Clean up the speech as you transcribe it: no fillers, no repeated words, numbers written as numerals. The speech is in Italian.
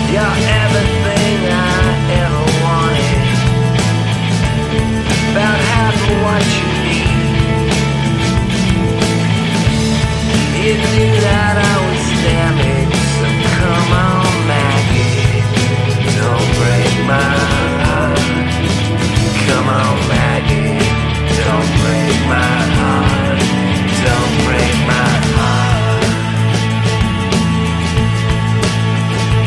You're everything I ever wanted. About half of what you need.